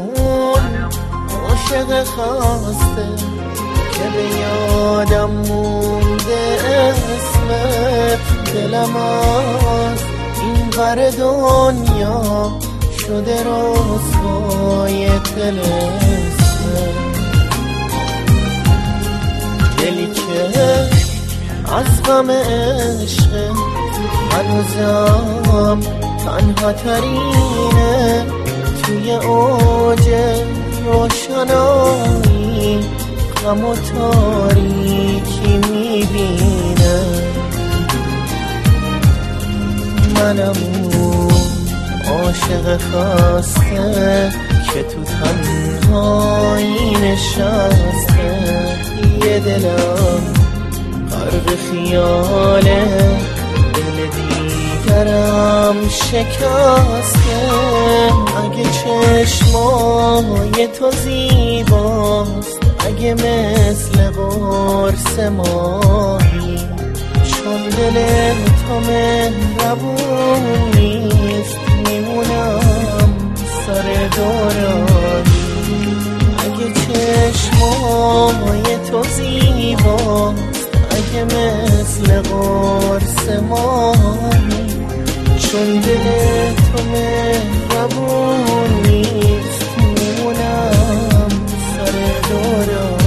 عاشق خاسته که به یادم مونده اسمت. دلم از این ور دنیا شده رسوای طلسمت. دلی که از غم عشق هنوزم تنها ترینه، توی اوج روشنایی غم و تاریکی میبینه. منم اون عاشق خاسته که تو تنهایی نشسته. یه دلم غرق خیاله، دل دیگرم شکسته. اگه چشمای تو زیباست، اگه مثل قرص ماهی، چون دل تو مهربون نیست میمونم سر دورانی. اگه چشمای تو زیباست، اگه مثل قرص ماهی، چون دل تو مهربون نیست میمونم سر دورانی.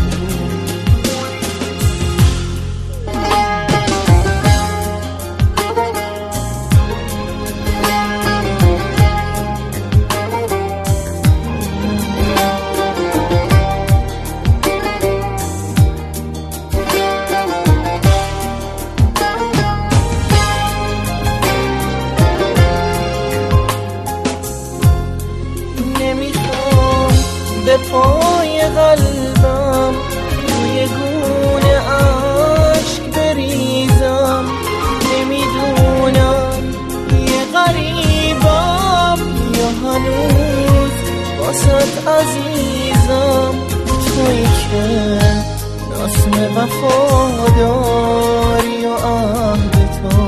به پای قلبم روی گونه عشق بریزم. نمیدونم یه غریبم یا هنوز واسط عزیزم. تویی که رسم وفاداری و عهد تو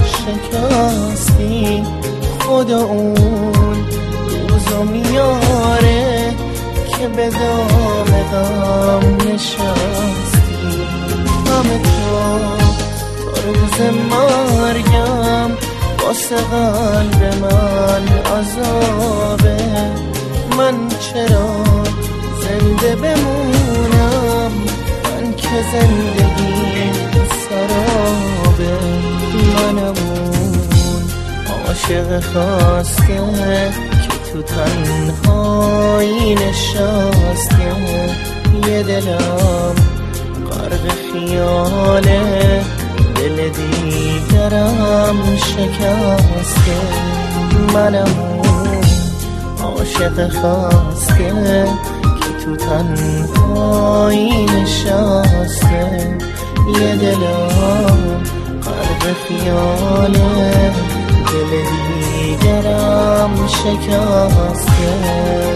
شکستی. خدا اون روزو میاره که به دام غم نشستی. همه تا روز مرگم واسه قلب من عذابه. من چرا زنده بمونم، من که زندگی سرابه. منم اون عاشق خاسته تو تنهایی نشسته. یه دلم غرق خیاله، دل دیگرم شکسته. منم اون عاشق خاسته که تو تنهایی نشسته. یه دلم غرق خیاله، دل دیگرم شکسته.